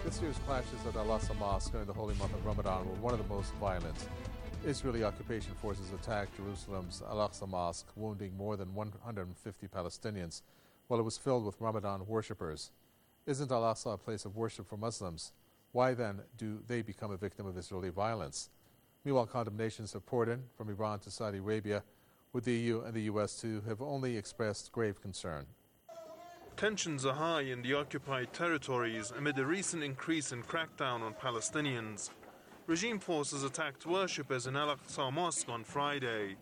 This year's clashes at Al-Aqsa Mosque during the holy month of Ramadan were one of the most violent. Israeli occupation forces attacked Jerusalem's Al-Aqsa Mosque, wounding more than 150 Palestinians, while it was filled with Ramadan worshippers. Isn't Al-Aqsa a place of worship for Muslims? Why then do they become a victim of Israeli violence? Meanwhile, condemnations have poured in from Iran to Saudi Arabia, with the EU and the US too have only expressed grave concern. Tensions are high in the occupied territories amid a recent increase in crackdown on Palestinians. Regime forces attacked worshippers in Al-Aqsa Mosque on Friday.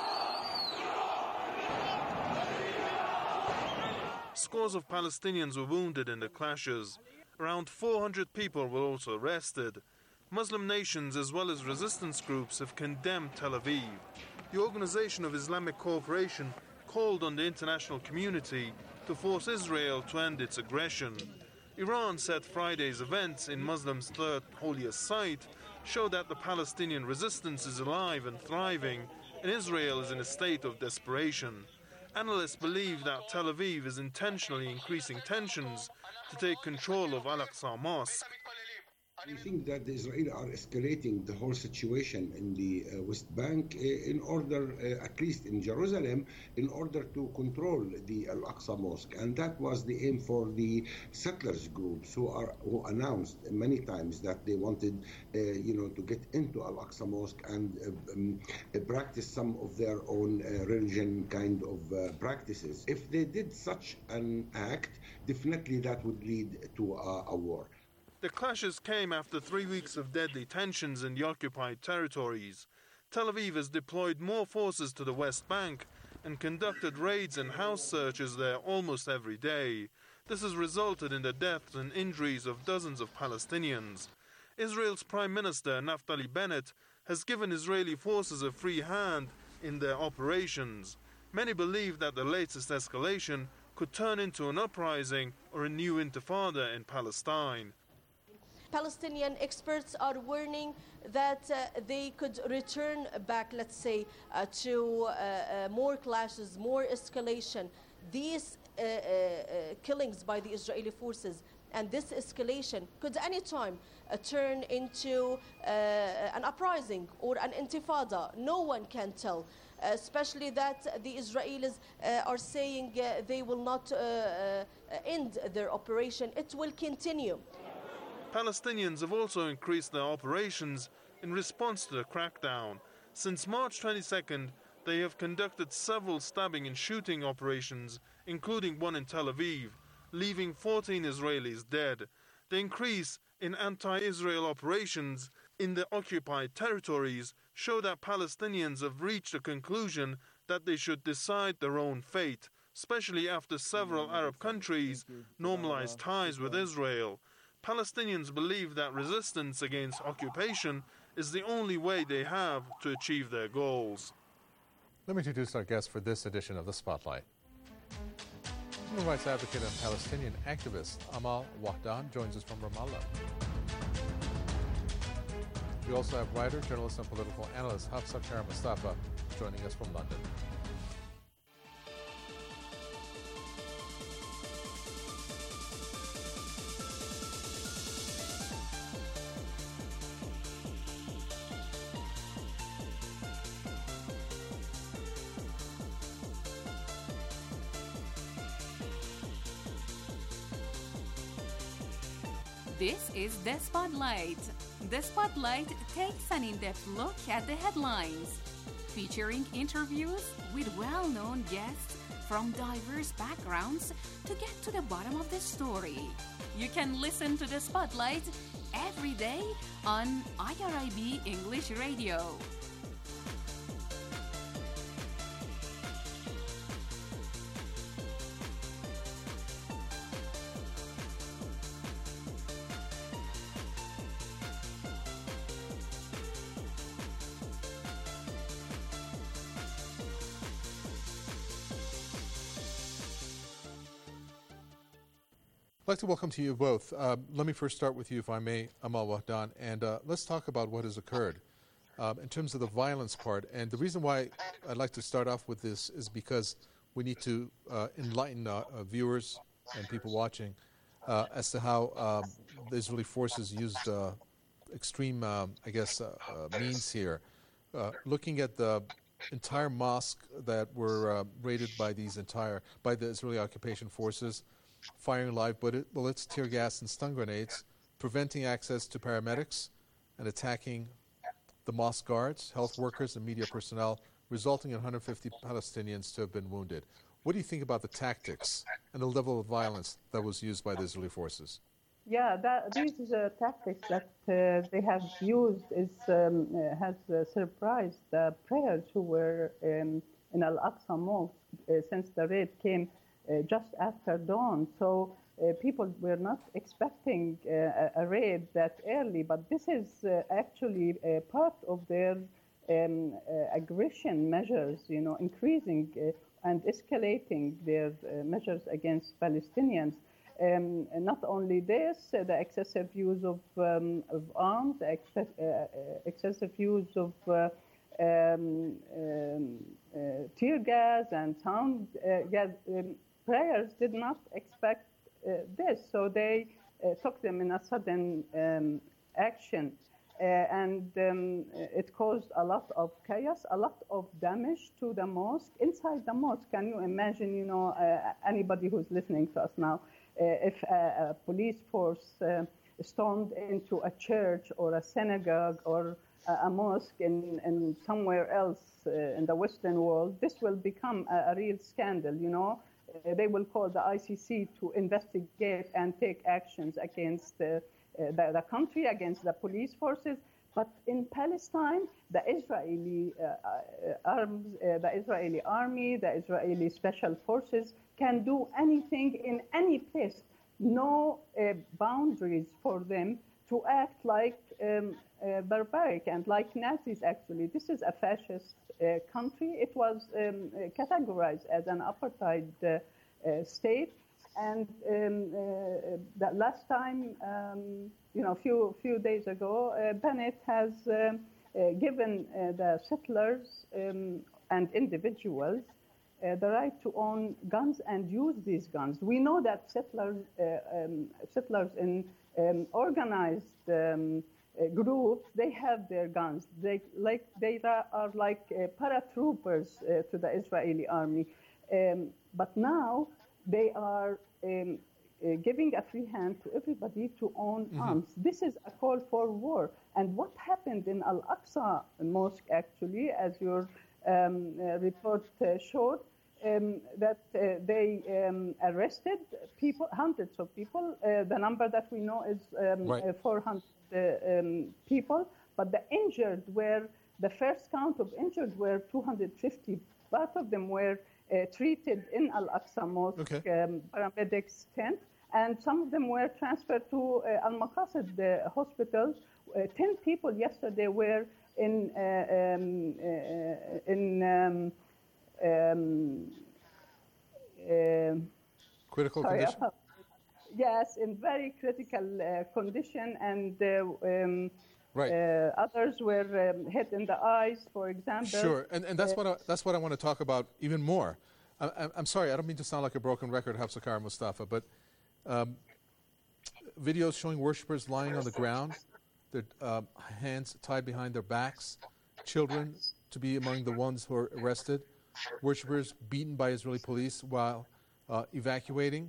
Scores of Palestinians were wounded in the clashes. Around 400 people were also arrested. Muslim nations as well as resistance groups have condemned Tel Aviv. The Organization of Islamic Cooperation called on the international community to force Israel to end its aggression. Iran said Friday's events in Muslims' third holiest site show that the Palestinian resistance is alive and thriving, and Israel is in a state of desperation. Analysts believe that Tel Aviv is intentionally increasing tensions to take control of Al-Aqsa Mosque. We think that the Israelis are escalating the whole situation in the West Bank in order, at least in Jerusalem, in order to control the Al-Aqsa Mosque. And that was the aim for the settlers groups who announced many times that they wanted, to get into Al-Aqsa Mosque and practice some of their own religion kind of practices. If they did such an act, definitely that would lead to a war. The clashes came after 3 weeks of deadly tensions in the occupied territories. Tel Aviv has deployed more forces to the West Bank and conducted raids and house searches there almost every day. This has resulted in the deaths and injuries of dozens of Palestinians. Israel's Prime Minister Naftali Bennett has given Israeli forces a free hand in their operations. Many believe that the latest escalation could turn into an uprising or a new intifada in Palestine. Palestinian experts are warning that they could return back, let's say, to more clashes, more escalation. These killings by the Israeli forces and this escalation could anytime turn into an uprising or an intifada. No one can tell, especially that the Israelis are saying they will not end their operation. It will continue. Palestinians have also increased their operations in response to the crackdown. Since March 22nd, they have conducted several stabbing and shooting operations, including one in Tel Aviv, leaving 14 Israelis dead. The increase in anti-Israel operations in the occupied territories show that Palestinians have reached a conclusion that they should decide their own fate, especially after several Arab countries normalized ties with Israel. Palestinians believe that resistance against occupation is the only way they have to achieve their goals. Let me introduce our guest for this edition of The Spotlight. Human rights advocate and Palestinian activist Amal Wahdan joins us from Ramallah. We also have writer, journalist, and political analyst Hafsa Kara Mustafa joining us from London. This is The Spotlight. The Spotlight takes an in-depth look at the headlines, featuring interviews with well-known guests from diverse backgrounds to get to the bottom of the story. You can listen to The Spotlight every day on IRIB English Radio. I'd like to welcome to you both. Let me first start with you, if I may, Amal Wahdan, and let's talk about what has occurred in terms of the violence part. And the reason why I'd like to start off with this is because we need to enlighten viewers and people watching as to how the Israeli forces used extreme, means here. Looking at the entire mosque that were raided by the Israeli occupation forces, firing live bullets, tear gas, and stun grenades, preventing access to paramedics, and attacking the mosque guards, health workers, and media personnel, resulting in 150 Palestinians to have been wounded. What do you think about the tactics and the level of violence that was used by the Israeli forces? Yeah, these tactics that they have used has surprised the prayers who were in Al-Aqsa Mosque since the raid came just after dawn. So people were not expecting a raid that early, but this is actually part of their aggression measures, increasing and escalating their measures against Palestinians. Not only this, the excessive use of arms, excessive use of tear gas and sound gas. Prayers did not expect this, so they took them in a sudden action. And it caused a lot of chaos, a lot of damage to the mosque. Inside the mosque, can you imagine, anybody who's listening to us now, if a police force stormed into a church or a synagogue or a mosque in somewhere else in the Western world, this will become a real scandal, They will call the ICC to investigate and take actions against the country, against the police forces. But in Palestine, the Israeli army, the Israeli special forces can do anything in any place. No boundaries for them to act like barbaric and like Nazis, actually. This is a fascist country. It was categorized as an apartheid state. And the last time, few days ago, Bennett has given the settlers and individuals the right to own guns and use these guns. We know that settlers in organized groups, they have their guns. They are like paratroopers to the Israeli army. But now they are giving a free hand to everybody to own arms. This is a call for war. And what happened in Al-Aqsa Mosque, actually, as your report showed, that they arrested people, hundreds of people. The number that we know is 400 people. But the injured the first count of injured were 250. Part of them were treated in Al-Aqsa Mosque paramedics tent, and some of them were transferred to Al-Maqasid hospitals. 10 people yesterday were in critical condition? Yes, in very critical condition, and others were hit in the eyes, for example. Sure, and that's what I want to talk about even more. I'm sorry, I don't mean to sound like a broken record, Hafsakar Mustafa, but videos showing worshippers lying on the ground, their hands tied behind their backs, children to be among the ones who are arrested, worshippers beaten by Israeli police while evacuating.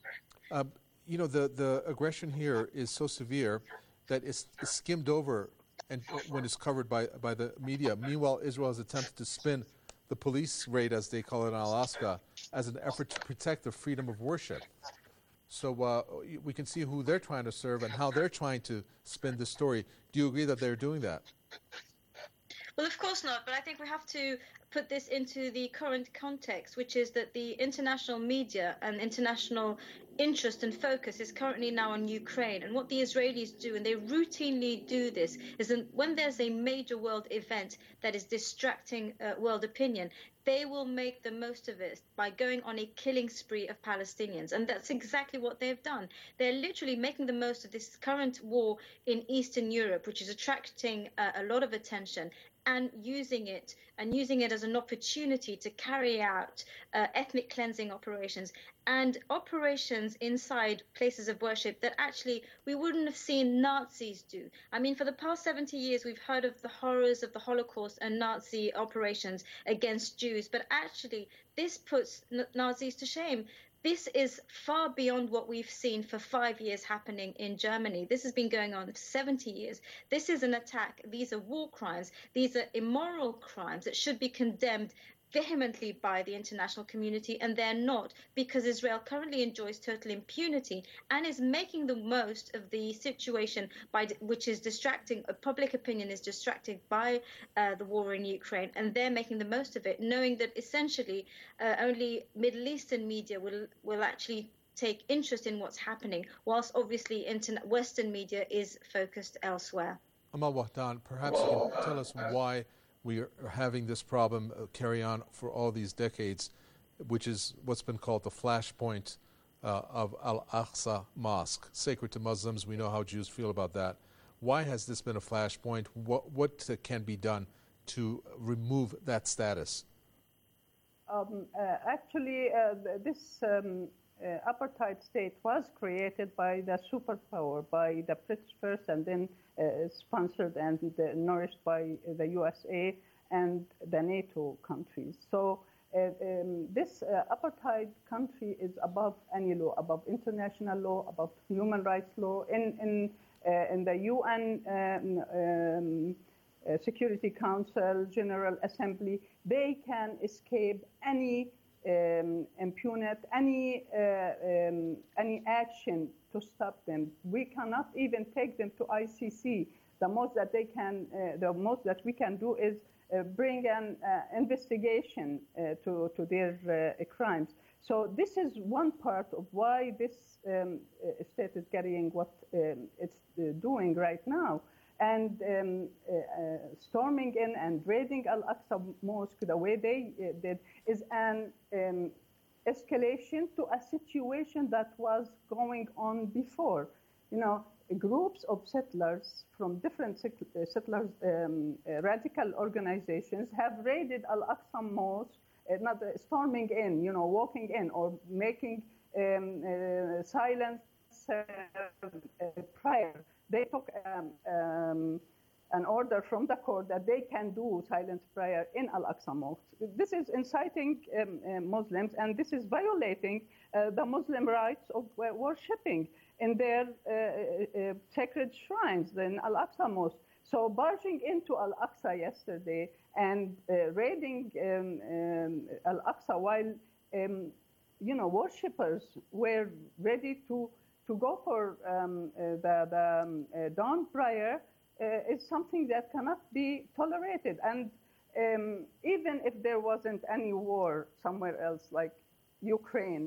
The aggression here is so severe that it's skimmed over and when it's covered by the media. Meanwhile, Israel has attempted to spin the police raid, as they call it in Al-Aqsa, as an effort to protect the freedom of worship. So we can see who they're trying to serve and how they're trying to spin the story. Do you agree that they're doing that? Well, of course not, but I think we have to put this into the current context, which is that the international media and international interest and focus is currently now on Ukraine. And what the Israelis do, and they routinely do this, is that when there's a major world event that is distracting world opinion, they will make the most of it by going on a killing spree of Palestinians. And that's exactly what they've done. They're literally making the most of this current war in Eastern Europe, which is attracting a lot of attention. and using it as an opportunity to carry out ethnic cleansing operations and operations inside places of worship that actually we wouldn't have seen Nazis do. I mean, for the past 70 years, we've heard of the horrors of the Holocaust and Nazi operations against Jews, but actually this puts Nazis to shame. This is far beyond what we've seen for 5 years happening in Germany. This has been going on for 70 years. This is an attack. These are war crimes. These are immoral crimes that should be condemned vehemently by the international community, and they're not, because Israel currently enjoys total impunity and is making the most of the situation, which is distracting. Public opinion is distracted by the war in Ukraine, and they're making the most of it, knowing that essentially only Middle Eastern media will actually take interest in what's happening, whilst obviously Western media is focused elsewhere. Amal Wahdan, perhaps you can tell us why we are having this problem carry on for all these decades, which is what's been called the flashpoint of Al-Aqsa Mosque, sacred to Muslims. We know how Jews feel about that. Why has this been a flashpoint? What can be done to remove that status? Actually, this apartheid state was created by the superpower, by the British first, and then sponsored and nourished by the USA and the NATO countries. So this apartheid country is above any law, above international law, above human rights law. In the UN Security Council, General Assembly, they can escape any impunity, any action to stop them. We cannot even take them to ICC. The most that we can do is bring an investigation to their crimes. So this is one part of why this state is carrying what it's doing right now. And storming in and raiding Al-Aqsa Mosque the way they did is an escalation to a situation that was going on before. You know, groups of settlers from different radical organizations have raided Al-Aqsa Mosque, not storming in, you know, walking in or making silence prayer. They took an order from the court that they can do silent prayer in Al-Aqsa Mosque. This is inciting Muslims, and this is violating the Muslim rights of worshipping in their sacred shrines in Al-Aqsa Mosque. So barging into Al-Aqsa yesterday and raiding Al-Aqsa while worshippers were ready to go for the dawn prayer is something that cannot be tolerated. And even if there wasn't any war somewhere else, like Ukraine,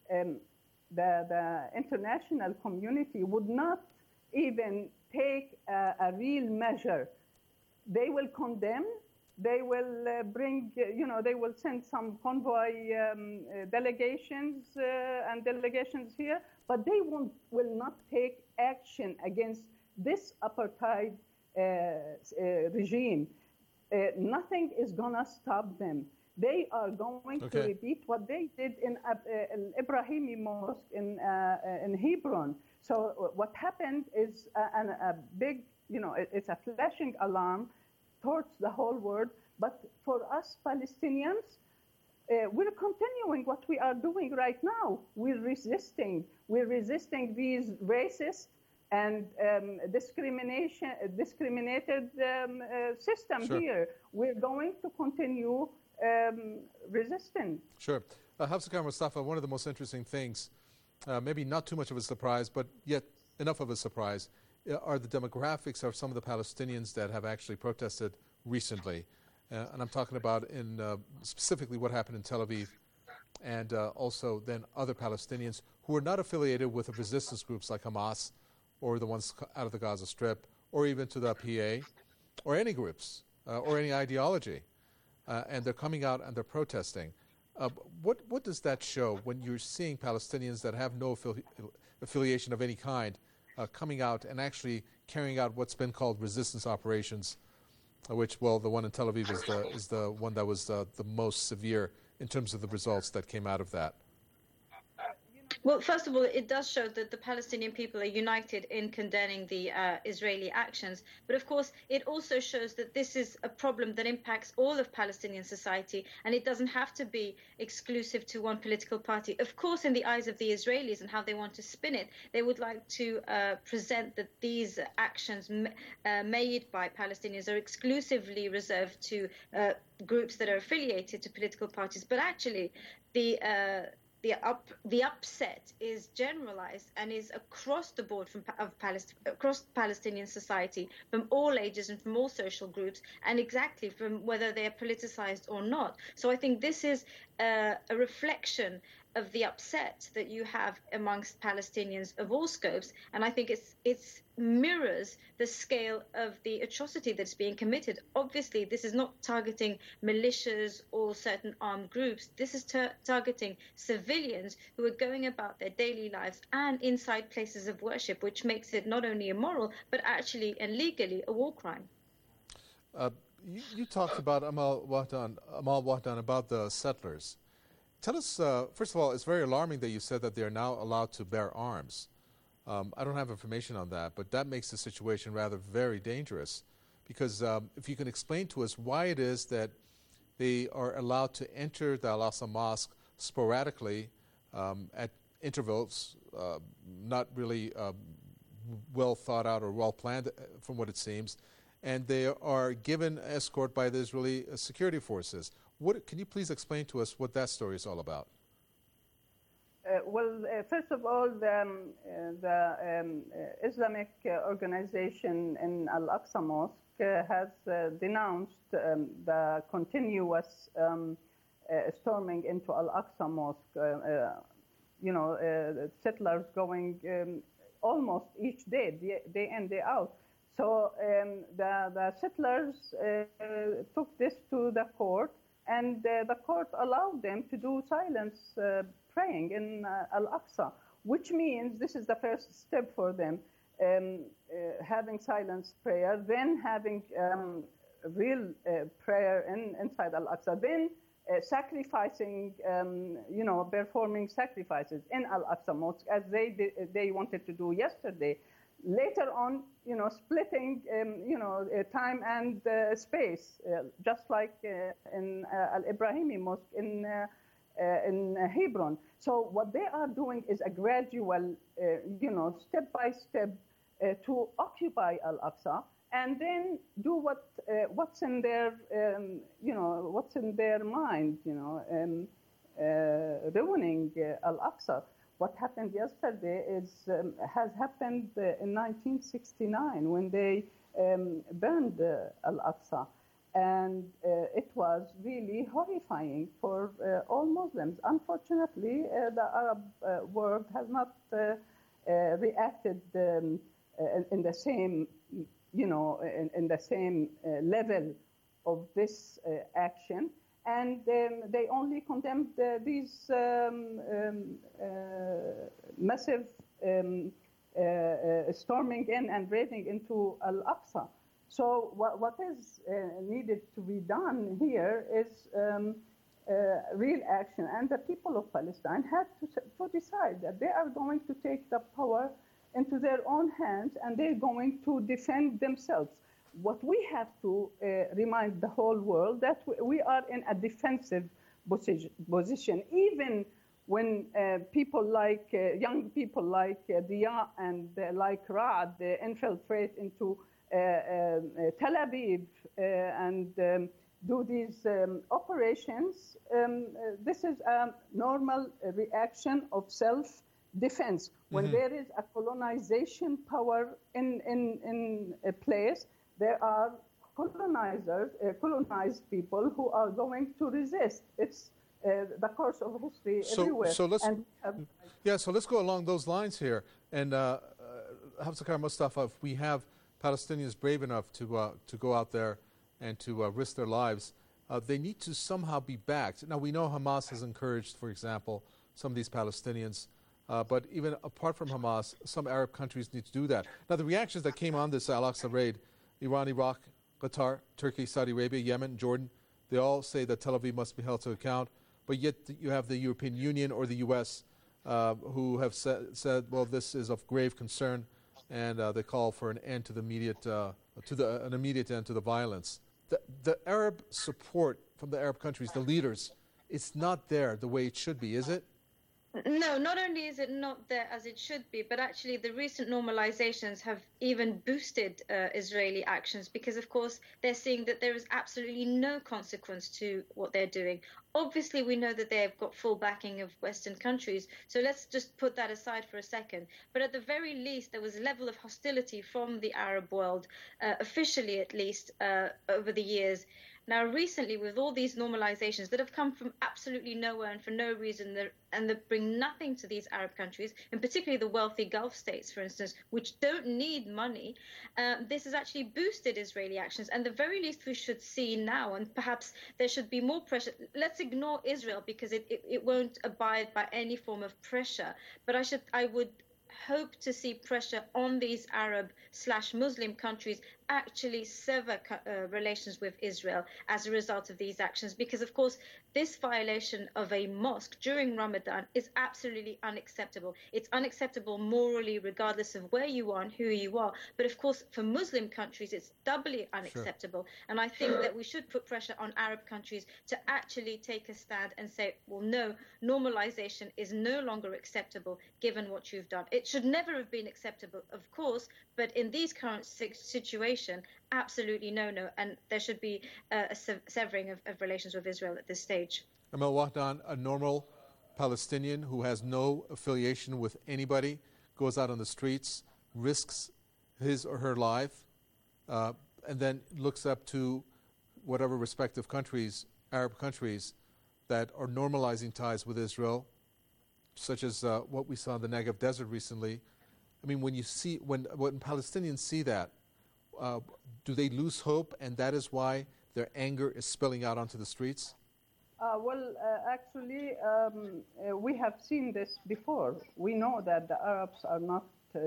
the international community would not even take a real measure. They will condemn. They will they will send some convoy delegations and delegations here, but they will not take action against this apartheid regime. Nothing is going to stop them. They are going to repeat what they did in Ibrahimi Mosque in Hebron. So what happened is a big, it's a flashing alarm towards the whole world. But for us Palestinians, we're continuing what we are doing right now. We're resisting these racist and discriminated system here. We're going to continue resisting. Sure. Hafsa Mustafa, one of the most interesting things, maybe not too much of a surprise, but yet enough of a surprise, are the demographics of some of the Palestinians that have actually protested recently. And I'm talking about in specifically what happened in Tel Aviv, and also then other Palestinians who are not affiliated with the resistance groups like Hamas or the ones out of the Gaza Strip, or even to the PA, or any groups, or any ideology. And they're coming out and they're protesting. What does that show when you're seeing Palestinians that have no affiliation of any kind coming out and actually carrying out what's been called resistance operations which, well, the one in Tel Aviv is the one that was the most severe in terms of the results that came out of that. Well, first of all, it does show that the Palestinian people are united in condemning the Israeli actions. But of course, it also shows that this is a problem that impacts all of Palestinian society, and it doesn't have to be exclusive to one political party. Of course, in the eyes of the Israelis and how they want to spin it, they would like to present that these actions made by Palestinians are exclusively reserved to groups that are affiliated to political parties. But actually, the upset is generalized and is across the board across Palestinian society, from all ages and from all social groups, and exactly from whether they are politicized or not. So I think this is a reflection of the upset that you have amongst Palestinians of all scopes, and I think it mirrors the scale of the atrocity that's being committed. Obviously, this is not targeting militias or certain armed groups. This is targeting civilians who are going about their daily lives and inside places of worship, which makes it not only immoral, but actually and legally a war crime. You talked about Amal Wahdan, about the settlers. Tell us, first of all, it's very alarming that you said that they are now allowed to bear arms. I don't have information on that, but that makes the situation rather very dangerous. Because if you can explain to us why it is that they are allowed to enter the Al-Aqsa Mosque sporadically at intervals, not really well thought out or well planned from what it seems, and they are given escort by the Israeli security forces. Can you please explain to us what that story is all about? First of all, the Islamic organization in Al-Aqsa Mosque has denounced the continuous storming into Al-Aqsa Mosque. Settlers going almost each day, day in, day out. So the settlers took this to the court, and the court allowed them to do silence praying in Al-Aqsa, which means this is the first step for them, having silence prayer, then having real prayer inside Al-Aqsa, then sacrificing, performing sacrifices in Al-Aqsa Mosque as they wanted to do yesterday. Later on, splitting, time and space, just like in Al-Ibrahimi Mosque in Hebron. So what they are doing is a gradual, step by step to occupy Al-Aqsa, and then do what's in their, what's in their mind, ruining Al-Aqsa. What happened yesterday has happened in 1969 when they burned Al-Aqsa. And it was really horrifying for all Muslims. Unfortunately, the Arab world has not reacted in the same, in the same level of this action. And they only condemned these massive storming in and raiding into Al-Aqsa. So what is needed to be done here is real action. And the people of Palestine had to decide that they are going to take the power into their own hands, and they're going to defend themselves. What we have to remind the whole world that we are in a defensive position, even when people like, young people like Diya and like Raad infiltrate into Tel Aviv and do these operations. This is a normal reaction of self-defense. When there is a colonization power in a place, there are colonized people who are going to resist. It's the course of history everywhere. So let's go along those lines here. And Hafsakar Mustafa, if we have Palestinians brave enough to go out there and to risk their lives, they need to somehow be backed. Now, we know Hamas has encouraged, for example, some of these Palestinians, but even apart from Hamas, some Arab countries need to do that. Now, the reactions that came on this Al-Aqsa raid, Iran, Iraq, Qatar, Turkey, Saudi Arabia, Yemen, Jordan, they all say that Tel Aviv must be held to account. But yet you have the European Union or the U.S. Who have said, well, this is of grave concern, and they call for an end to the an immediate end to the violence. The Arab support from the Arab countries, the leaders, it's not there the way it should be, is it? No, not only is it not there as it should be, but actually the recent normalizations have even boosted Israeli actions because, of course, they're seeing that there is absolutely no consequence to what they're doing. Obviously, we know that they've got full backing of Western countries, so let's just put that aside for a second. But at the very least, there was a level of hostility from the Arab world, officially at least, over the years. Now, recently, with all these normalizations that have come from absolutely nowhere and for no reason, and that bring nothing to these Arab countries, and particularly the wealthy Gulf states, for instance, which don't need money, this has actually boosted Israeli actions. And the very least we should see now, and perhaps there should be more pressure. Let's ignore Israel because it won't abide by any form of pressure. But I would hope to see pressure on these Arab/Muslim countries actually sever relations with Israel as a result of these actions, because of course this violation of a mosque during Ramadan is absolutely unacceptable. It's unacceptable morally regardless of where you are and who you are, but of course for Muslim countries it's doubly unacceptable. Sure. And I think that we should put pressure on Arab countries to actually take a stand and say, well, no, normalization is no longer acceptable given what you've done. It should never have been acceptable, of course, but in these current situation, absolutely no, and there should be a severing of relations with Israel at this stage. Amal Wahdan, a normal Palestinian who has no affiliation with anybody, goes out on the streets, risks his or her life, and then looks up to whatever respective countries, Arab countries, that are normalizing ties with Israel, such as what we saw in the Negev Desert recently. I mean, when Palestinians see that, do they lose hope, and that is why their anger is spilling out onto the streets? Actually, we have seen this before. We know that the Arabs are not,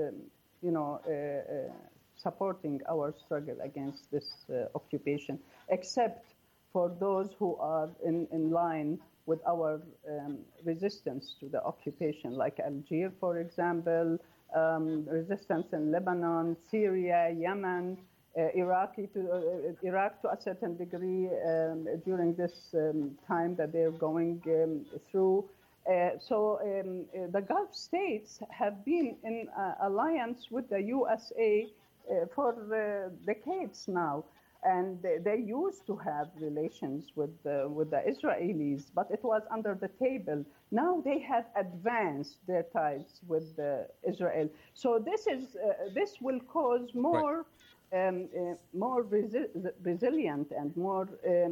supporting our struggle against this occupation, except for those who are in line with our resistance to the occupation, like Algeria, for example, resistance in Lebanon, Syria, Yemen, Iraq to a certain degree during this time that they're going through. So the Gulf states have been in alliance with the USA for decades now. And they used to have relations with the Israelis, but it was under the table. Now they have advanced their ties with Israel. So this will cause more resilient and more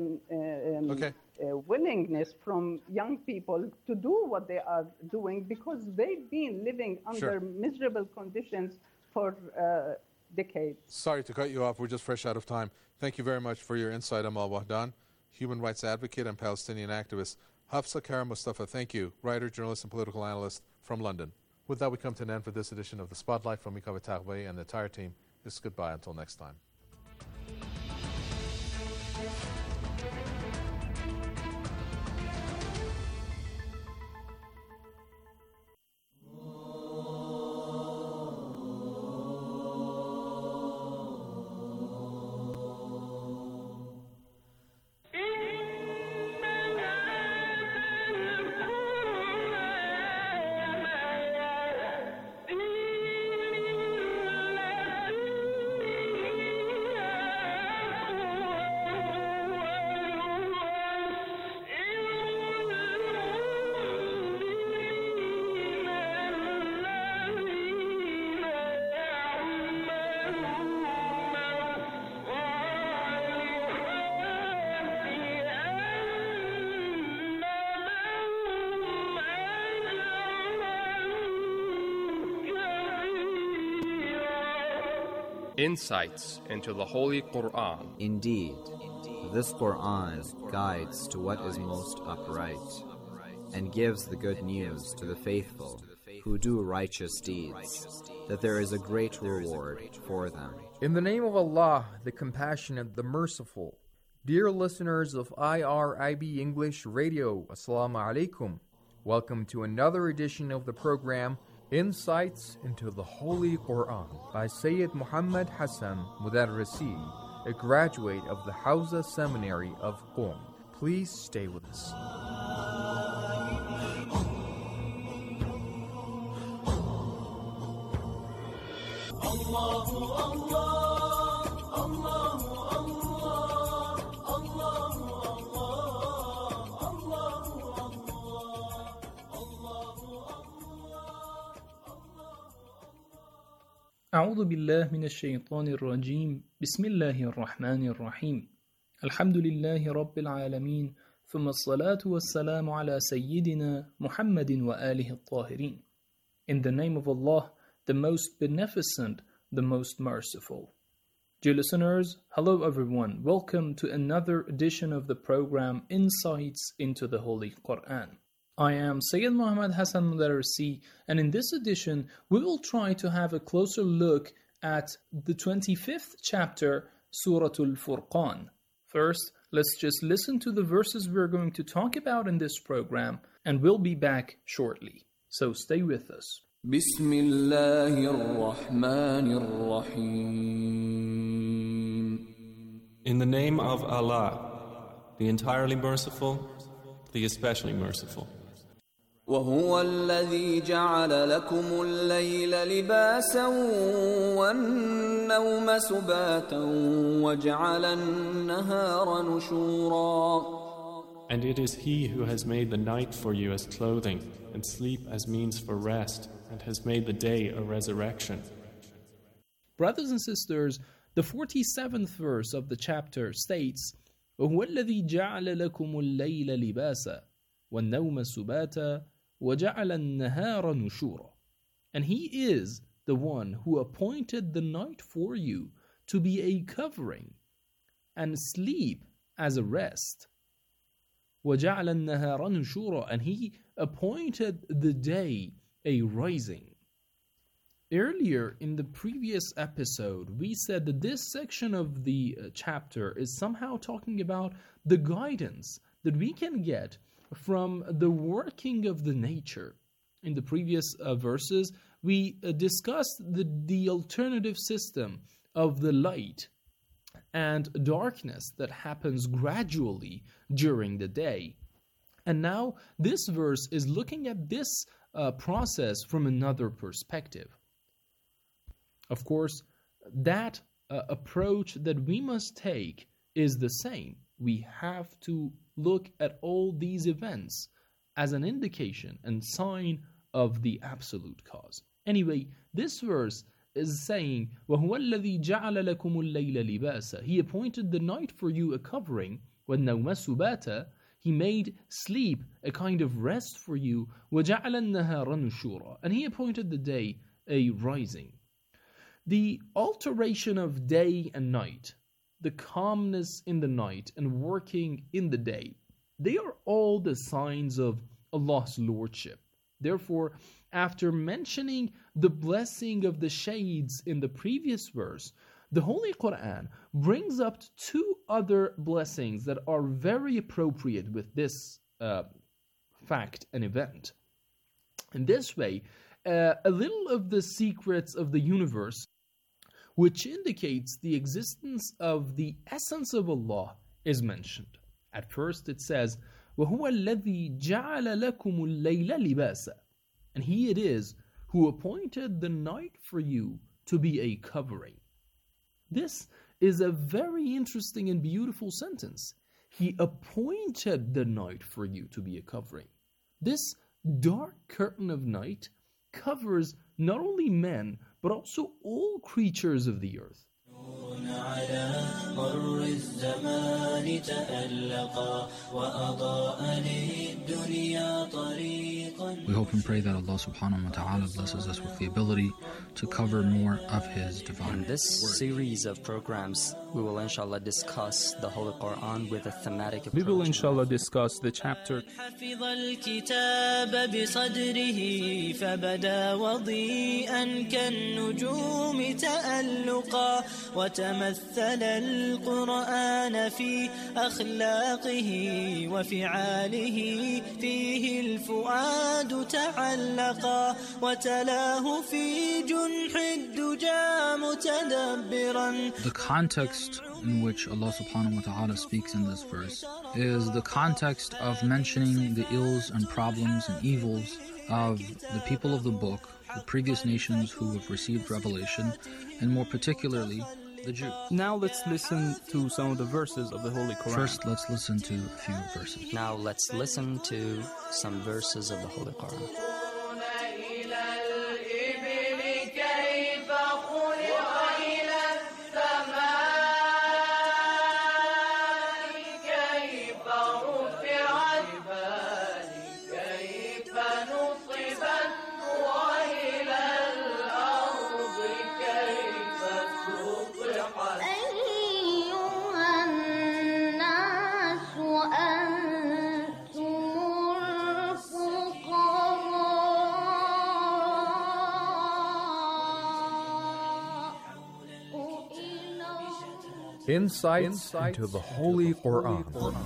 willingness from young people to do what they are doing, because they've been living under miserable conditions for decades. Sorry to cut you off. We're just fresh out of time. Thank you very much for your insight, Amal Wahdan, human rights advocate and Palestinian activist. Hafsa Kara Mustafa, thank you, writer, journalist, and political analyst from London. With that, we come to an end for this edition of The Spotlight. From Mikhail Tarbay and the entire team, this is goodbye until next time. Insights into the Holy Quran. Indeed, this Quran guides to what is most upright and gives the good news to the faithful who do righteous deeds, that there is a great reward for them. In the name of Allah, the Compassionate, the Merciful. Dear listeners of IRIB English Radio, Assalamu alaikum. Welcome to another edition of the program, Insights into the Holy Quran, by Sayyid Muhammad Hassan Mudarrisi, a graduate of the Hawza Seminary of Qom. Please stay with us. أعوذ بالله من الشيطان الرجيم بسم الله الرحمن الرحيم الحمد لله رب العالمين ثم الصلاة والسلام على سيدنا محمد وآله الطاهرين. In the name of Allah, the most beneficent, the most merciful. Dear listeners, hello everyone. Welcome to another edition of the program Insights into the Holy Quran. I am Sayyid Muhammad Hassan Mudarrisi, and in this edition we will try to have a closer look at the 25th chapter, Surah Al-Furqan. First, let's just listen to the verses we're going to talk about in this program, and we'll be back shortly. So stay with us. Bismillahir-Rahmanir-Rahim. In the name of Allah, the entirely merciful, the especially merciful. وهو الذي جعل لكم الليل لباسا والنوم سباتا وجعل النهار نشورا. And it is He who has made the night for you as clothing and sleep as means for rest, and has made the day a resurrection. Brothers and sisters, the 47th verse of the chapter states, وهو الذي جعل لكم الليل لباسا والنوم سباتا وَجَعَلَ النَّهَارَ نُشُورًا. And He is the one who appointed the night for you to be a covering and sleep as a rest. وَجَعَلَ النَّهَارَ نُشُورًا. And He appointed the day a rising. Earlier in the previous episode, we said that this section of the chapter is somehow talking about the guidance that we can get from the working of the nature. In the previous verses, we discussed the alternative system of the light and darkness that happens gradually during the day. And now this verse is looking at this process from another perspective. Of course, that approach that we must take is the same. We have to look at all these events as an indication and sign of the absolute cause. Anyway, this verse is saying, وَهُوَ الَّذِي جَعَلَ لَكُمُ اللَّيْلَ لِبَاسًا. He appointed the night for you a covering, وَالنَّوْمَ سُبَاتًا. He made sleep a kind of rest for you, وَجَعَلَ النَّهَارَ نُشُورًا. And He appointed the day a rising. The alteration of day and night, the calmness in the night and working in the day, they are all the signs of Allah's Lordship. Therefore, after mentioning the blessing of the shades in the previous verse, the Holy Quran brings up two other blessings that are very appropriate with this fact and event. In this way, a little of the secrets of the universe, which indicates the existence of the essence of Allah, is mentioned. At first it says, وَهُوَ الَّذِي جَعَلَ لَكُمُ اللَّيْلَ لِبَاسًا. And He it is who appointed the night for you to be a covering. This is a very interesting and beautiful sentence. He appointed the night for you to be a covering. This dark curtain of night covers not only men, but also all creatures of the earth. We hope and pray that Allah subhanahu wa ta'ala blesses us with the ability to cover more of His divine In this series of programs, we will inshallah discuss the Holy Quran with a thematic approach. We will inshallah discuss the chapter حفظ الكتاب بصدره فبدا وضيئا كالنجوم تألقا وتمثل القرآن في أخلاقه وفعاله فيه الفؤاد تعلقا وتلاه في جنح الدجى متدبرا. The context in which Allah subhanahu wa ta'ala speaks in this verse is the context of mentioning the ills and problems and evils of the people of the book, the previous nations who have received revelation, and more particularly the Jews. Now let's listen to some of the verses of the Holy Quran. First, let's listen to a few verses. Now let's listen to some verses of the Holy Quran. Insights into the Holy Quran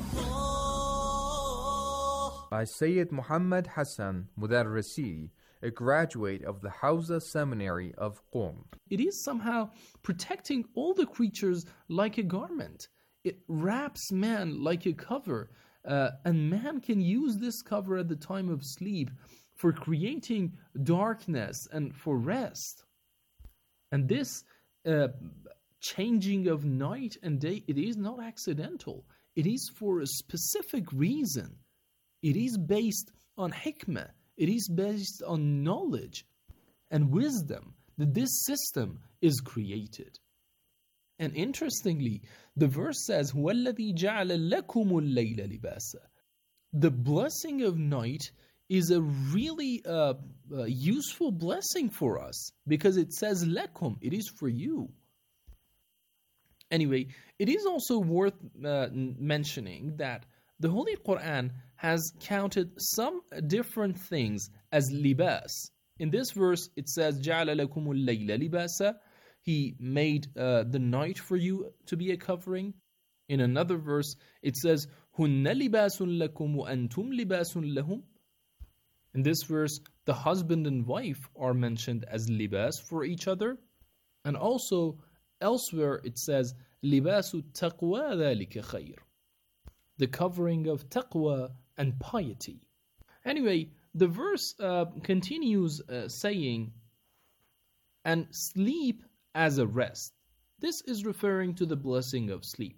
by Sayyid Muhammad Hassan Mudarrisi, a graduate of the Hawza Seminary of Qom. It is somehow protecting all the creatures like a garment. It wraps man like a cover, and man can use this cover at the time of sleep for creating darkness and for rest. And this changing of night and day, it is not accidental. It is for a specific reason. It is based on hikmah. It is based on knowledge and wisdom that this system is created. And interestingly, the verse says, وَالَّذِي جَعَلَ لَكُمُ اللَّيْلَ لِبَاسًا. The blessing of night is a really useful blessing for us because it says lakum, it is for you. Anyway, it is also worth mentioning that the Holy Quran has counted some different things as libas. In this verse, it says, جَعَلَ لَكُمُ اللَّيْلَ لِبَاسًا. He made the night for you to be a covering. In another verse, it says, هُنَّ لِبَاسٌ لَكُمْ وَأَنْتُمْ لِبَاسٌ لَهُمْ. In this verse, the husband and wife are mentioned as libas for each other. And also, elsewhere it says, لِبَاسُ التَّقْوَى ذَلِكَ خَيْرٌ. The covering of taqwa and piety. Anyway, the verse continues saying, and sleep as a rest. This is referring to the blessing of sleep.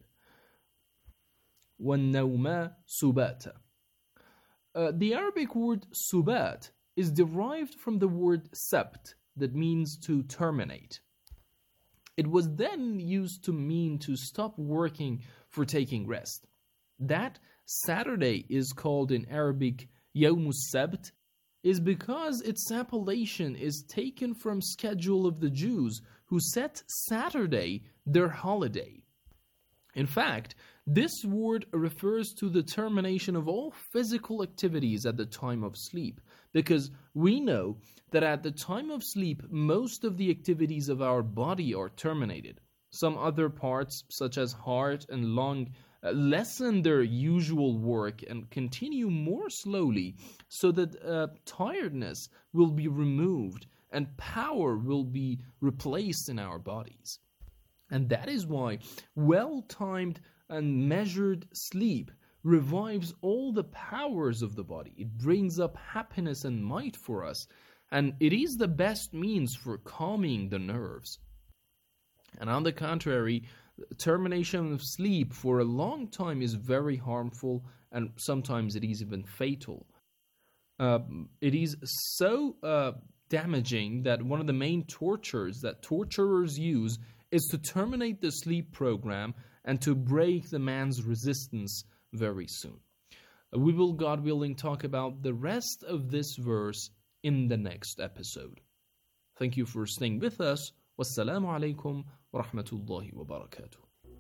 وَالنَّوْمَ سُبَاتًا. The Arabic word subat is derived from the word sabt, that means to terminate. It was then used to mean to stop working for taking rest. That Saturday is called in Arabic Yawm al-Sabt is because its appellation is taken from schedule of the Jews who set Saturday their holiday. In fact, this word refers to the termination of all physical activities at the time of sleep, because we know that at the time of sleep, most of the activities of our body are terminated. Some other parts, such as heart and lung, lessen their usual work and continue more slowly so that tiredness will be removed and power will be replaced in our bodies. And that is why well-timed and measured sleep revives all the powers of the body. It brings up happiness and might for us, and it is the best means for calming the nerves. And on the contrary, termination of sleep for a long time is very harmful, and sometimes it is even fatal. It is so damaging that one of the main tortures that torturers use is to terminate the sleep program and to break the man's resistance very soon. We will, God willing, talk about the rest of this verse in the next episode. Thank you for staying with us. Wassalamu alaikum wa rahmatullahi wa barakatuh.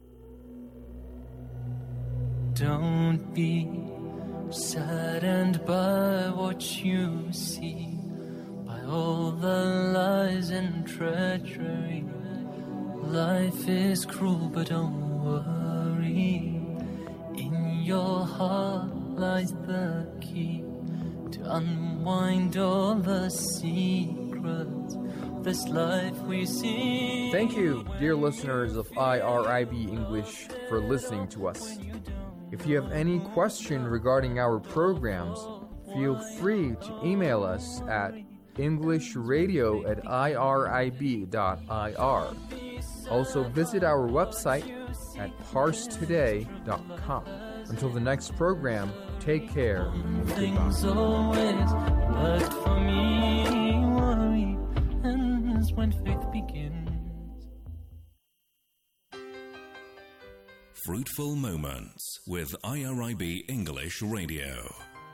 Don't be saddened by what you see, by all the lies and treachery. Life is cruel, but don't worry. In your heart lies the key to unwind all the secrets of this life we see. Thank you, dear listeners of IRIB English, for listening to us. If you have any question regarding our programs, feel free to email us at englishradio@irib.ir. Also visit our website at parstoday.com. Until the next program, take care. Things always worked for me. Worry ends when faith begins. Fruitful Moments with IRIB English Radio.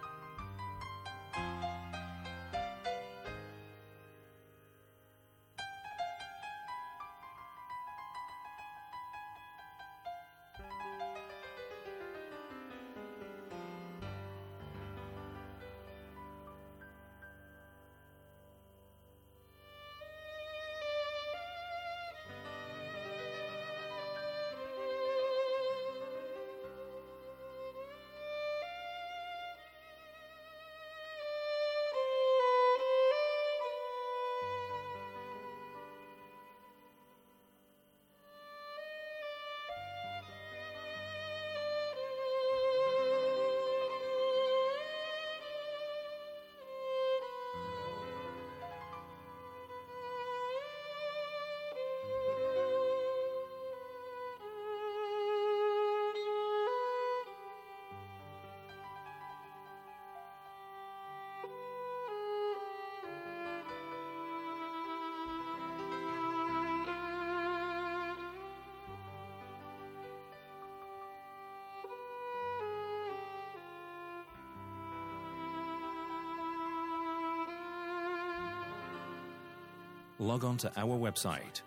Log on to our website,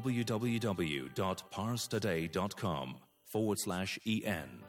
www.parstoday.com/en.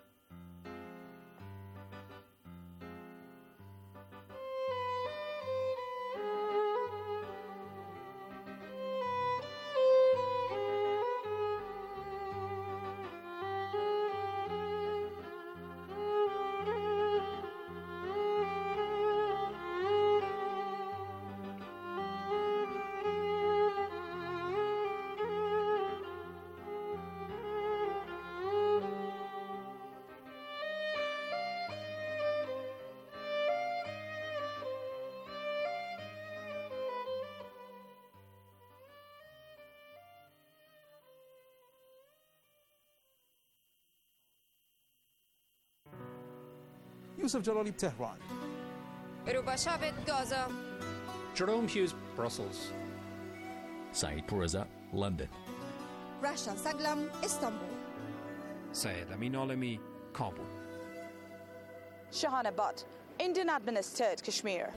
Yusuf Jalali, Tehran. Ruba Shabit, Gaza. Jerome Hughes, Brussels. Saeed Pourreza, London. Rasha Saglam, Istanbul. Syed Amin Alami, Kabul. Shahana Butt, Indian administered Kashmir.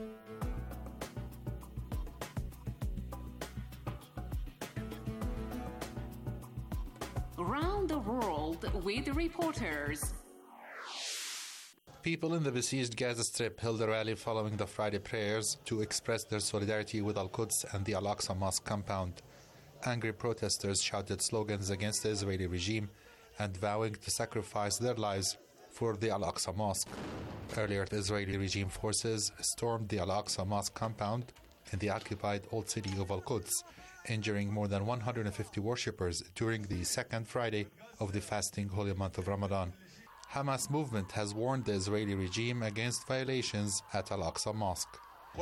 Around the world with reporters. People in the besieged Gaza Strip held a rally following the Friday prayers to express their solidarity with Al-Quds and the Al-Aqsa Mosque compound. Angry protesters shouted slogans against the Israeli regime and vowing to sacrifice their lives for the Al-Aqsa Mosque. Earlier, the Israeli regime forces stormed the Al-Aqsa Mosque compound in the occupied old city of Al-Quds, injuring more than 150 worshippers during the second Friday of the fasting holy month of Ramadan. Hamas movement has warned the Israeli regime against violations at Al-Aqsa Mosque.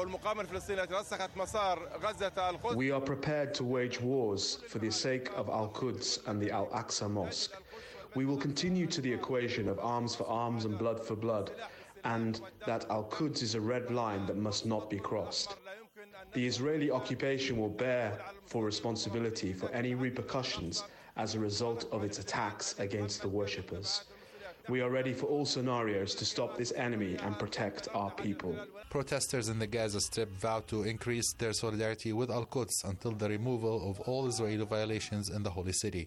We are prepared to wage wars for the sake of Al-Quds and the Al-Aqsa Mosque. We will continue to the equation of arms for arms and blood for blood, and that Al-Quds is a red line that must not be crossed. The Israeli occupation will bear full responsibility for any repercussions as a result of its attacks against the worshippers. We are ready for all scenarios to stop this enemy and protect our people. Protesters in the Gaza Strip vowed to increase their solidarity with Al-Quds until the removal of all Israeli violations in the holy city.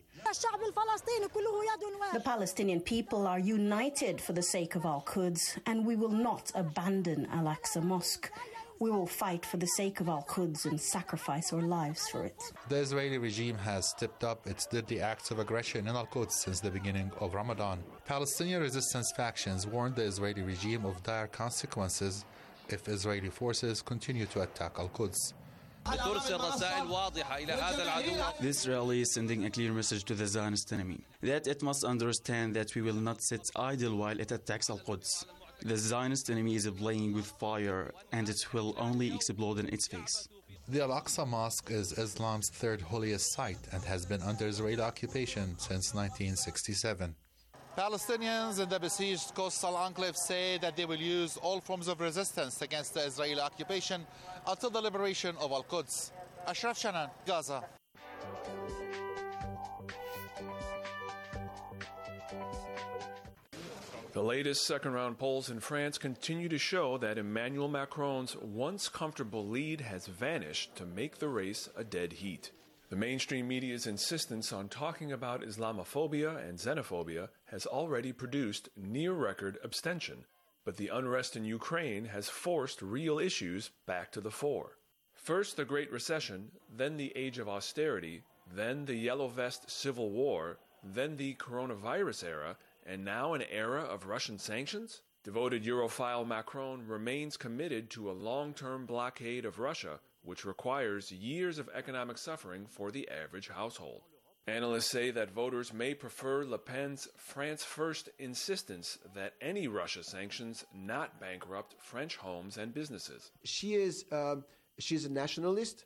The Palestinian people are united for the sake of Al-Quds, and we will not abandon Al-Aqsa Mosque. We will fight for the sake of Al-Quds and sacrifice our lives for it. The Israeli regime has stepped up its deadly acts of aggression in Al-Quds since the beginning of Ramadan. Palestinian resistance factions warned the Israeli regime of dire consequences if Israeli forces continue to attack Al-Quds. Israel is sending a clear message to the Zionist enemy that it must understand that we will not sit idle while it attacks Al-Quds. The Zionist enemy is playing with fire, and it will only explode in its face. The Al-Aqsa Mosque is Islam's third holiest site and has been under Israeli occupation since 1967. Palestinians in the besieged coastal enclave say that they will use all forms of resistance against the Israeli occupation until the liberation of Al-Quds. Ashraf Shanan, Gaza. The latest second-round polls in France continue to show that Emmanuel Macron's once comfortable lead has vanished to make the race a dead heat. The mainstream media's insistence on talking about Islamophobia and xenophobia has already produced near-record abstention, but the unrest in Ukraine has forced real issues back to the fore. First the Great Recession, then the Age of Austerity, then the Yellow Vest Civil War, then the coronavirus era, and now an era of Russian sanctions? Devoted Europhile Macron remains committed to a long-term blockade of Russia, which requires years of economic suffering for the average household. Analysts say that voters may prefer Le Pen's France First insistence that any Russia sanctions not bankrupt French homes and businesses. She's a nationalist,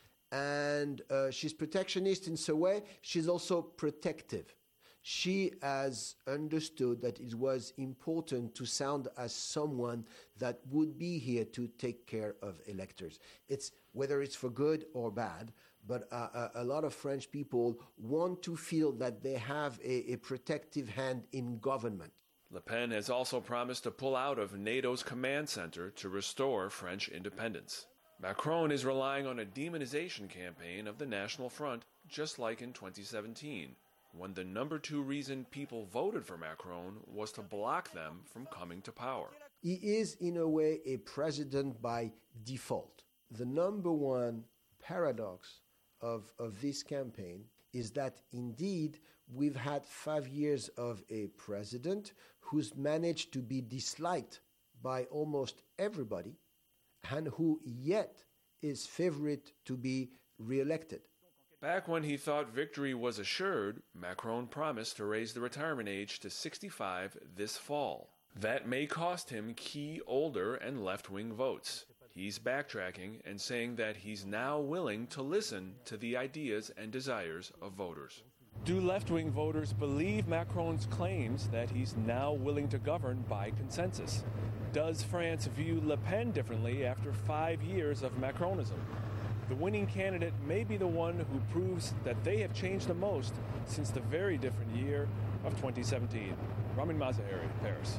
and she's protectionist in some way. She's also protective. She has understood that it was important to sound as someone that would be here to take care of electors. It's whether it's for good or bad, but a lot of French people want to feel that they have a protective hand in government. Le Pen has also promised to pull out of NATO's command center to restore French independence. Macron is relying on a demonization campaign of the National Front, just like in 2017. When the number 2 reason people voted for Macron was to block them from coming to power. He is, in a way, a president by default. The number one paradox of this campaign is that, indeed, we've had 5 years of a president who's managed to be disliked by almost everybody and who yet is favorite to be re-elected. Back when he thought victory was assured, Macron promised to raise the retirement age to 65 this fall. That may cost him key older and left-wing votes. He's backtracking and saying that he's now willing to listen to the ideas and desires of voters. Do left-wing voters believe Macron's claims that he's now willing to govern by consensus? Does France view Le Pen differently after 5 years of Macronism? The winning candidate may be the one who proves that they have changed the most since the very different year of 2017. Ramin Mazaheri, Paris.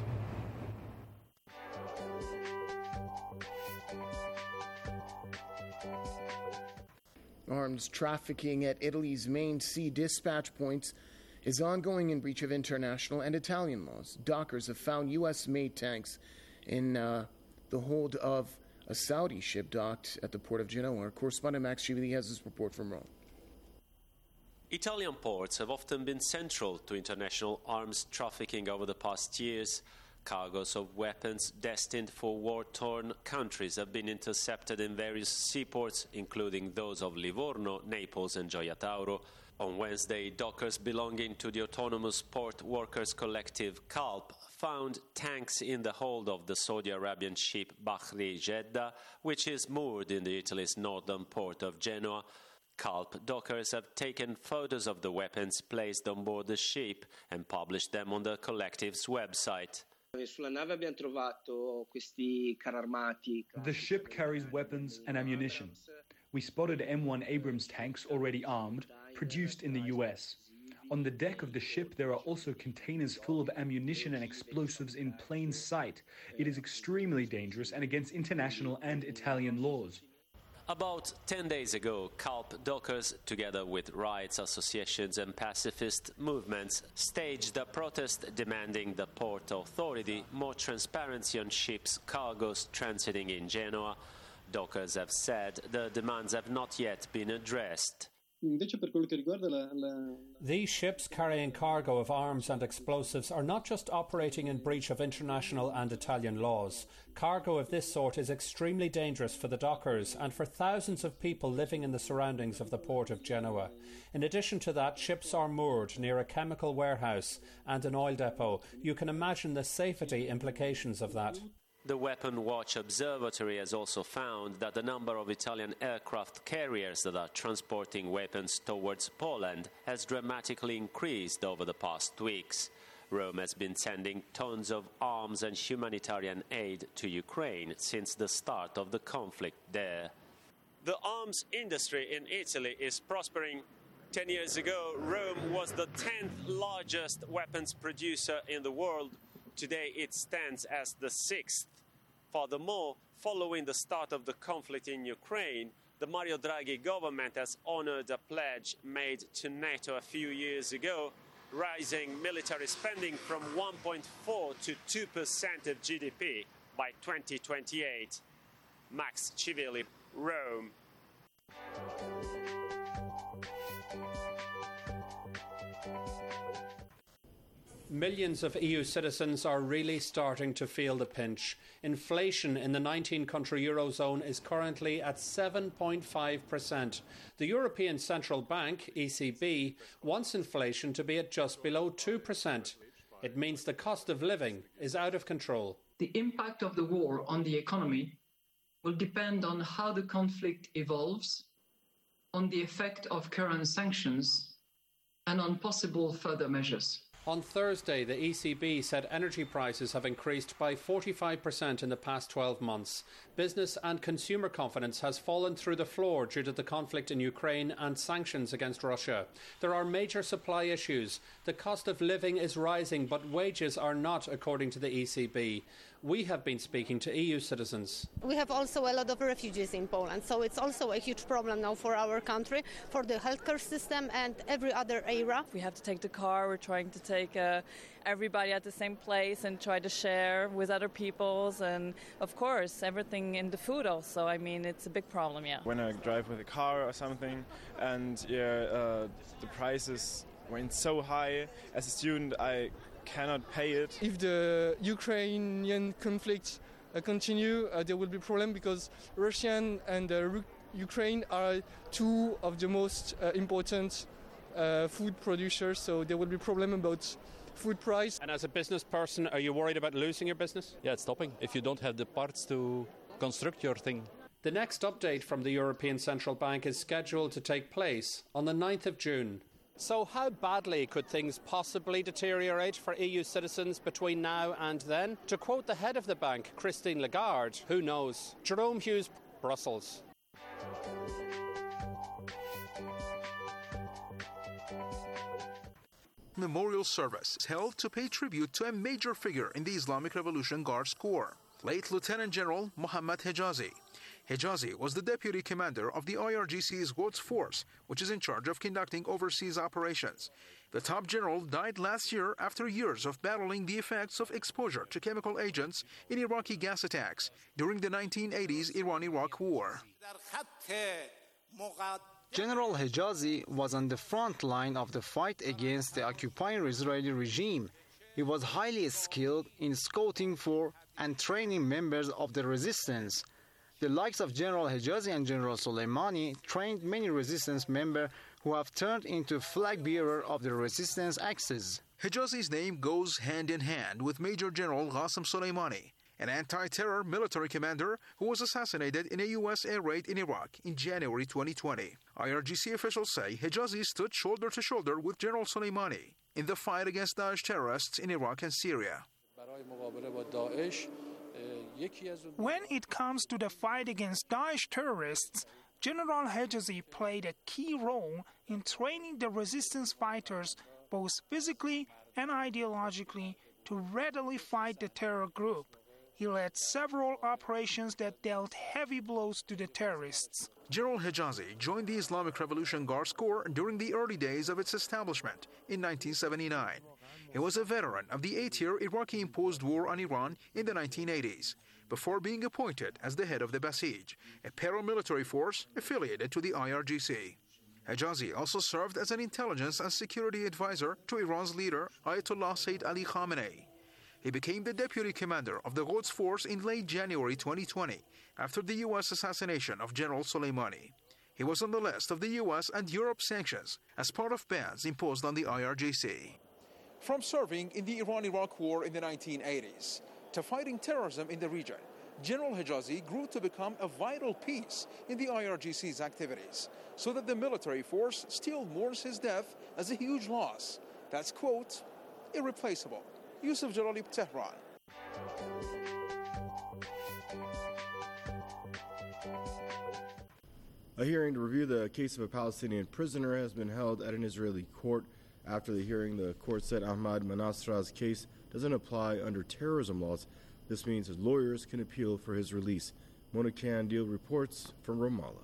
Arms trafficking at Italy's main sea dispatch points is ongoing in breach of international and Italian laws. Dockers have found U.S.-made tanks in the hold of a Saudi ship docked at the port of Genoa. Our correspondent Max Shively has this report from Rome. Italian ports have often been central to international arms trafficking over the past years. Cargoes of weapons destined for war-torn countries have been intercepted in various seaports, including those of Livorno, Naples and Gioia Tauro. On Wednesday, dockers belonging to the autonomous port workers collective CALP found tanks in the hold of the Saudi Arabian ship Bahri Jeddah, which is moored in Italy's northern port of Genoa. CALP dockers have taken photos of the weapons placed on board the ship and published them on the collective's website. The ship carries weapons and ammunition. We spotted M1 Abrams tanks already armed, produced in the US. On the deck of the ship, there are also containers full of ammunition and explosives in plain sight. It is extremely dangerous and against international and Italian laws. About 10 days ago, CALP dockers, together with rights associations and pacifist movements, staged a protest demanding the Port Authority more transparency on ships' cargoes transiting in Genoa. Dockers have said the demands have not yet been addressed. These ships carrying cargo of arms and explosives are not just operating in breach of international and Italian laws. Cargo of this sort is extremely dangerous for the dockers and for thousands of people living in the surroundings of the port of Genoa. In addition to that, ships are moored near a chemical warehouse and an oil depot. You can imagine the safety implications of that. The Weapon Watch Observatory has also found that the number of Italian aircraft carriers that are transporting weapons towards Poland has dramatically increased over the past weeks. Rome has been sending tons of arms and humanitarian aid to Ukraine since the start of the conflict there. The arms industry in Italy is prospering. 10 years ago, Rome was the 10th largest weapons producer in the world. Today it stands as the 6th. Furthermore, following the start of the conflict in Ukraine, the Mario Draghi government has honored a pledge made to NATO a few years ago, raising military spending from 1.4 to 2% of GDP by 2028. Max Civilli, Rome. Millions of EU citizens are really starting to feel the pinch. Inflation in the 19-country Eurozone is currently at 7.5%. The European Central Bank, ECB, wants inflation to be at just below 2%. It means the cost of living is out of control. The impact of the war on the economy will depend on how the conflict evolves, on the effect of current sanctions, and on possible further measures. On Thursday, the ECB said energy prices have increased by 45% in the past 12 months. Business and consumer confidence has fallen through the floor due to the conflict in Ukraine and sanctions against Russia. There are major supply issues. The cost of living is rising, but wages are not, according to the ECB. We have been speaking to EU citizens. We have also a lot of refugees in Poland, so it's also a huge problem now for our country, for the healthcare system and every other area. We have to take the car, we're trying to take everybody at the same place and try to share with other peoples, and of course everything in the food also. I mean, it's a big problem, yeah. When I drive with a car or something and the prices went so high, as a student I cannot pay it. If the Ukrainian conflict continue, there will be problem because Russia and Ukraine are two of the most important food producers, so there will be problem about food price. And as a business person, are you worried about losing your business? Yeah, it's stopping if you don't have the parts to construct your thing. The next update from the European Central Bank is scheduled to take place on the 9th of June. So how badly could things possibly deteriorate for EU citizens between now and then? To quote the head of the bank, Christine Lagarde, who knows? Jerome Hughes, Brussels. Memorial service is held to pay tribute to a major figure in the Islamic Revolution Guards Corps, late Lieutenant General Mohammad Hejazi. Hejazi was the deputy commander of the IRGC's Quds Force, which is in charge of conducting overseas operations. The top general died last year after years of battling the effects of exposure to chemical agents in Iraqi gas attacks during the 1980s Iran-Iraq War. General Hejazi was on the front line of the fight against the occupying Israeli regime. He was highly skilled in scouting for and training members of the resistance. The likes of General Hejazi and General Soleimani trained many resistance members who have turned into flag bearer of the resistance axis. Hejazi's name goes hand in hand with Major General Qasem Soleimani, an anti-terror military commander who was assassinated in a U.S. air raid in Iraq in January 2020. IRGC officials say Hejazi stood shoulder to shoulder with General Soleimani in the fight against Daesh terrorists in Iraq and Syria. When it comes to the fight against Daesh terrorists, General Hejazi played a key role in training the resistance fighters both physically and ideologically, to readily fight the terror group. He led several operations that dealt heavy blows to the terrorists. General Hejazi joined the Islamic Revolution Guards Corps during the early days of its establishment in 1979. He was a veteran of the 8-year Iraqi-imposed war on Iran in the 1980s, before being appointed as the head of the Basij, a paramilitary force affiliated to the IRGC. Hejazi also served as an intelligence and security advisor to Iran's leader, Ayatollah Sayyid Ali Khamenei. He became the deputy commander of the Quds Force in late January 2020, after the U.S. assassination of General Soleimani. He was on the list of the U.S. and Europe sanctions as part of bans imposed on the IRGC. From serving in the Iran-Iraq War in the 1980s to fighting terrorism in the region, General Hejazi grew to become a vital piece in the IRGC's activities, so that the military force still mourns his death as a huge loss. That's, quote, irreplaceable. Yusuf Jalali, Tehran. A hearing to review the case of a Palestinian prisoner has been held at an Israeli court. After the hearing, the court said Ahmad Manasra's case doesn't apply under terrorism laws. This means his lawyers can appeal for his release. Mona Kandil reports from Ramallah.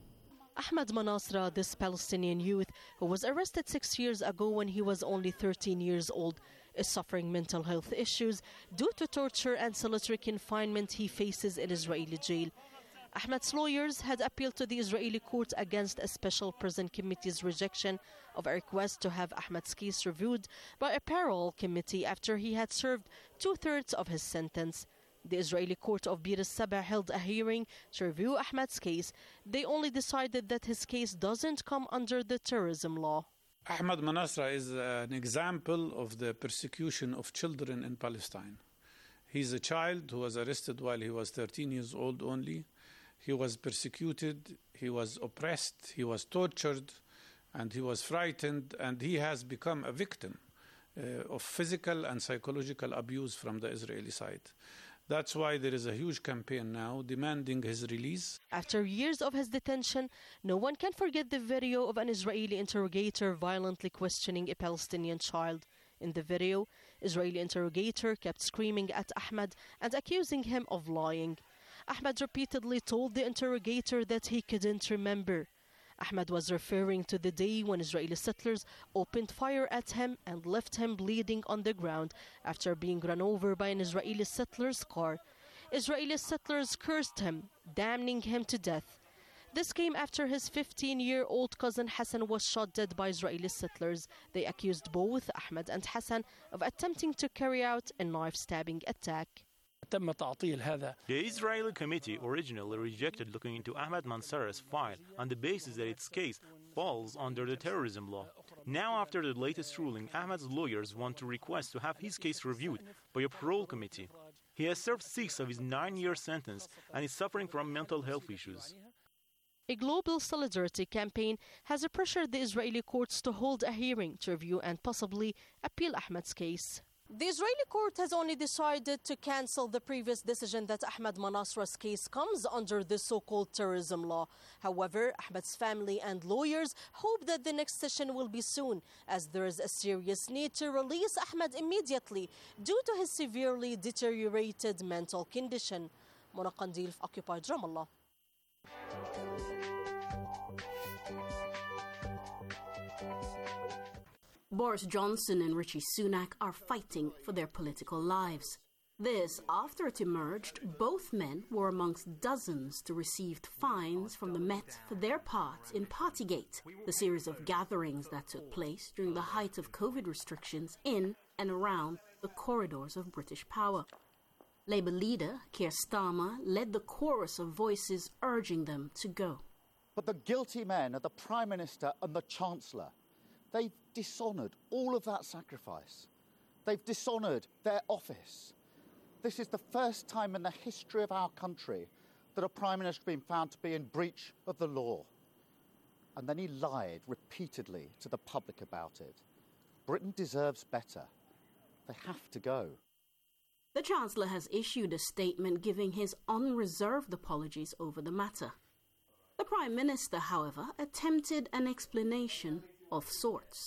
Ahmad Manasra, this Palestinian youth who was arrested 6 years ago when he was only 13 years old, is suffering mental health issues due to torture and solitary confinement he faces in Israeli jail. Ahmad's lawyers had appealed to the Israeli court against a special prison committee's rejection of a request to have Ahmad's case reviewed by a parallel committee after he had served 2/3 of his sentence. The Israeli court of Bir al-Sabah held a hearing to review Ahmad's case. They only decided that his case doesn't come under the terrorism law. Ahmad Manasra is an example of the persecution of children in Palestine. He's a child who was arrested while he was 13 years old only. He was persecuted, he was oppressed, he was tortured, and he was frightened, and he has become a victim of physical and psychological abuse from the Israeli side. That's why there is a huge campaign now demanding his release. After years of his detention, no one can forget the video of an Israeli interrogator violently questioning a Palestinian child. In the video, Israeli interrogator kept screaming at Ahmad and accusing him of lying. Ahmad repeatedly told the interrogator that he couldn't remember. Ahmad was referring to the day when Israeli settlers opened fire at him and left him bleeding on the ground after being run over by an Israeli settler's car. Israeli settlers cursed him, damning him to death. This came after his 15-year-old cousin Hassan was shot dead by Israeli settlers. They accused both Ahmad and Hassan of attempting to carry out a knife-stabbing attack. The Israeli committee originally rejected looking into Ahmad Manasra's file on the basis that its case falls under the terrorism law. Now, after the latest ruling, Ahmad's lawyers want to request to have his case reviewed by a parole committee. He has served 6 of his 9-year sentence and is suffering from mental health issues. A global solidarity campaign has pressured the Israeli courts to hold a hearing to review and possibly appeal Ahmad's case. The Israeli court has only decided to cancel the previous decision that Ahmad Manasra's case comes under the so-called terrorism law. However, Ahmad's family and lawyers hope that the next session will be soon, as there is a serious need to release Ahmad immediately due to his severely deteriorated mental condition. Mona Kandil, Occupied Ramallah. Boris Johnson and Rishi Sunak are fighting for their political lives. This after it emerged both men were amongst dozens to receive fines from the Met for their part in Partygate, the series of gatherings that took place during the height of COVID restrictions in and around the corridors of British power. Labour leader Keir Starmer led the chorus of voices urging them to go. But the guilty men are the Prime Minister and the Chancellor. They've dishonoured all of that sacrifice. They've dishonoured their office. This is the first time in the history of our country that a Prime Minister has been found to be in breach of the law. And then he lied repeatedly to the public about it. Britain deserves better. They have to go. The Chancellor has issued a statement giving his unreserved apologies over the matter. The Prime Minister, however, attempted an explanation of sorts.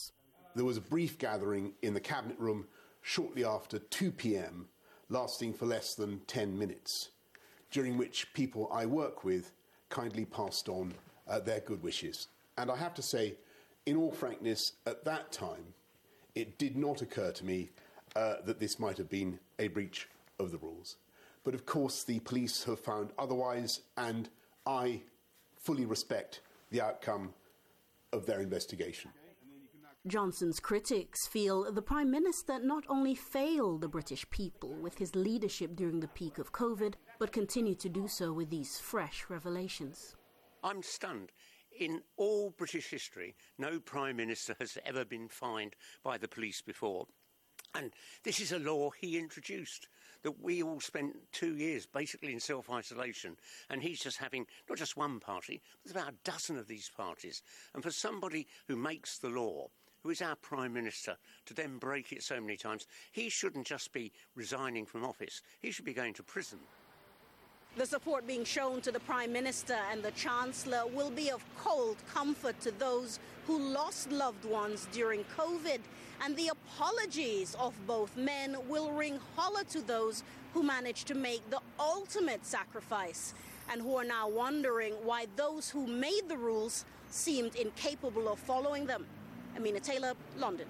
There was a brief gathering in the cabinet room shortly after 2 p.m, lasting for less than 10 minutes, during which people I work with kindly passed on their good wishes. And I have to say, in all frankness, at that time, it did not occur to me that this might have been a breach of the rules. But of course, the police have found otherwise, and I fully respect the outcome of their investigation. Johnson's critics feel the Prime Minister not only failed the British people with his leadership during the peak of COVID, but continued to do so with these fresh revelations. I'm stunned. In all British history, no Prime Minister has ever been fined by the police before. And this is a law he introduced, that we all spent 2 years basically in self-isolation, and he's just having not just one party, but about a dozen of these parties. And for somebody who makes the law, who is our Prime Minister, to then break it so many times, he shouldn't just be resigning from office, he should be going to prison. The support being shown to the Prime Minister and the Chancellor will be of cold comfort to those who lost loved ones during COVID, and the apologies of both men will ring hollow to those who managed to make the ultimate sacrifice and who are now wondering why those who made the rules seemed incapable of following them. Amina Taylor, London.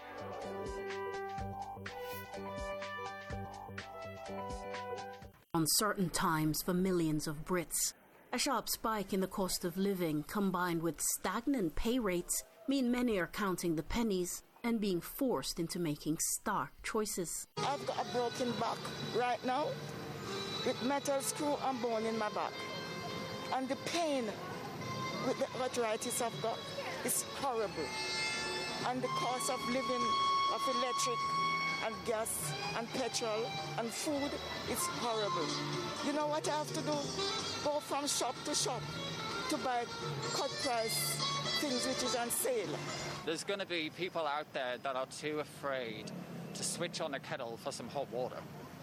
Uncertain times for millions of Brits. A sharp spike in the cost of living combined with stagnant pay rates mean many are counting the pennies and being forced into making stark choices. I've got a broken back right now with metal screw and bone in my back. And the pain with the arthritis I've got is horrible. And the cost of living, of electric and gas and petrol and food is horrible. You know what I have to do? Go from shop to shop to buy cut price things which is on sale. There's going to be people out there that are too afraid to switch on a kettle for some hot water.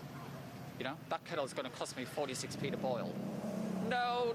You know, that kettle is going to cost me 46p to boil. No.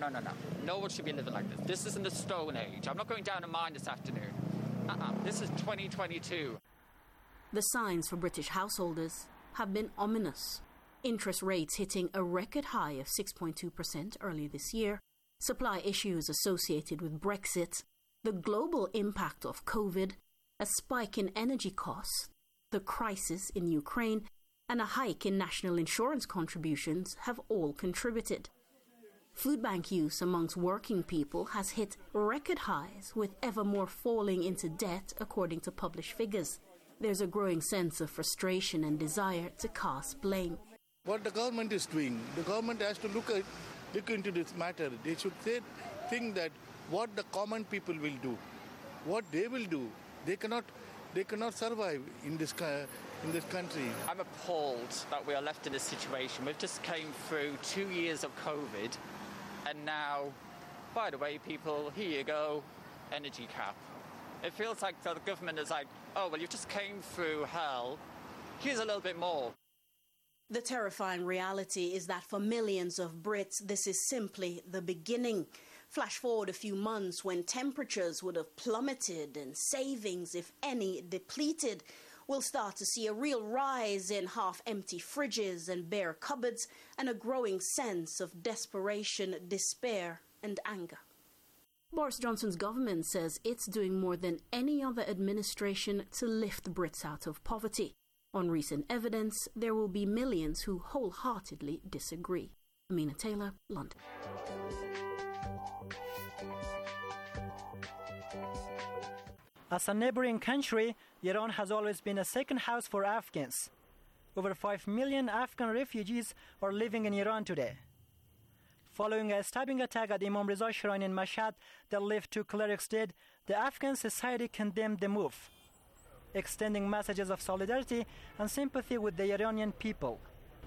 No one should be living like this. This isn't the Stone Age. I'm not going down a mine this afternoon. This is 2022. The signs for British householders have been ominous. Interest rates hitting a record high of 6.2% earlier this year, supply issues associated with Brexit, the global impact of COVID, a spike in energy costs, the crisis in Ukraine, and a hike in national insurance contributions have all contributed. Food bank use amongst working people has hit record highs, with ever more falling into debt according to published figures. There's a growing sense of frustration and desire to cast blame. What the government is doing, the government has to look into this matter. They should think that what the common people will do, what they will do. They cannot survive in this country. I'm appalled that we are left in this situation. We've just came through 2 years of COVID, and now, by the way, people, here you go, energy cap. It feels like the government is like, oh, well, you just came through hell. Here's a little bit more. The terrifying reality is that for millions of Brits, this is simply the beginning. Flash forward a few months when temperatures would have plummeted and savings, if any, depleted. We'll start to see a real rise in half-empty fridges and bare cupboards, and a growing sense of desperation, despair and anger. Boris Johnson's government says it's doing more than any other administration to lift Brits out of poverty. On recent evidence, there will be millions who wholeheartedly disagree. Amina Taylor, London. As a neighboring country, Iran has always been a second house for Afghans. Over 5 million Afghan refugees are living in Iran today. Following a stabbing attack at Imam Reza Shrine in Mashhad that left 2 clerics dead, the Afghan society condemned the move, extending messages of solidarity and sympathy with the Iranian people.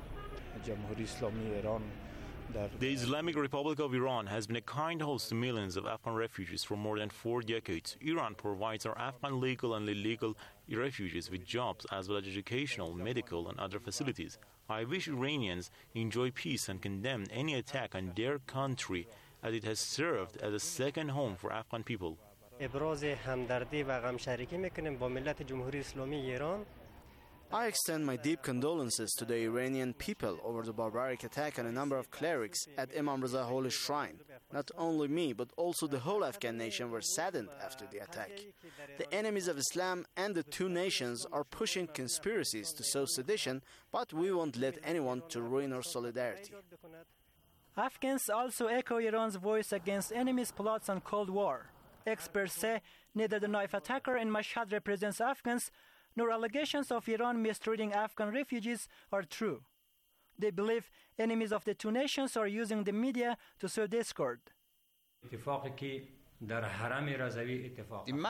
The Islamic Republic of Iran has been a kind host to millions of Afghan refugees for more than 4 decades. Iran provides our Afghan legal and illegal refugees with jobs as well as educational, medical and other facilities. I wish Iranians enjoy peace and condemn any attack on their country, as it has served as a second home for Afghan people. ابراز همدردی و غمشریکی میکنیم با ملت جمهوری اسلامی ایران. I extend my deep condolences to the Iranian people over the barbaric attack on a number of clerics at Imam Reza Holy Shrine. Not only me, but also the whole Afghan nation were saddened after the attack. The enemies of Islam and the two nations are pushing conspiracies to sow sedition, but we won't let anyone to ruin our solidarity. Afghans also echo Iran's voice against enemies' plots on Cold War. Experts say neither the knife attacker in Mashhad represents Afghans, nor allegations of Iran mistreating Afghan refugees are true. They believe enemies of the two nations are using the media to sow discord. The